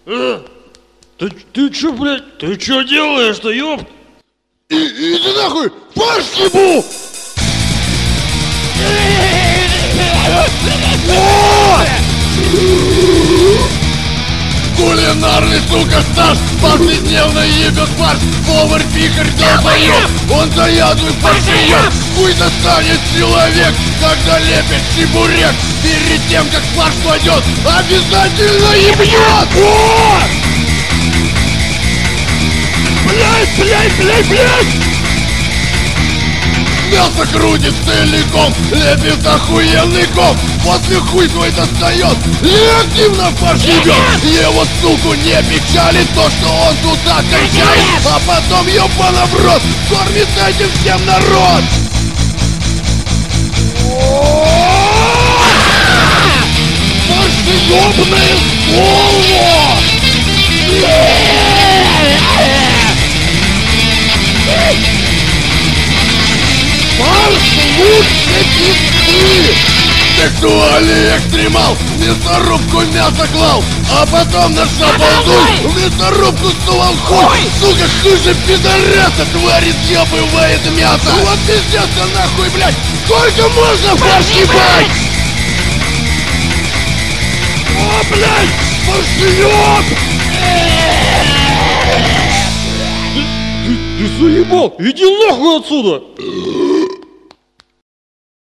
Ты чё, блядь? Ты чё делаешь-то, ёпт? Иди нахуй! Фарш ебу! Кулинарный, сука, стаж повседневно ебет фарш. Повар-пихарь долбоёб, он заядлый фаршиёб. Хуй достанет человек, когда лепит чебурек. Перед тем, как фарш кладет, обязательно ебнет! Блять! Мясо крутит целиком, лепит охуенный ком. После хуй свой достает и активно фарш ебет. Его, суку, не печалит то, что он туда кончает, а потом ебано в рот кормит этим всем народ. Фаршеёбное слово! Фарш лучше пизды! Сексуальный экстремал в мясорубку мясо клал, а потом на шабалдуй в мясорубку сувал хуй. Сука, хуже пидораса, тварь съебывает мясо. Вот пиздец-то нахуй, блядь! Сколько можно фарш ебать? О, блядь! Фаршеёб! Ты заебал! Иди нахуй отсюда!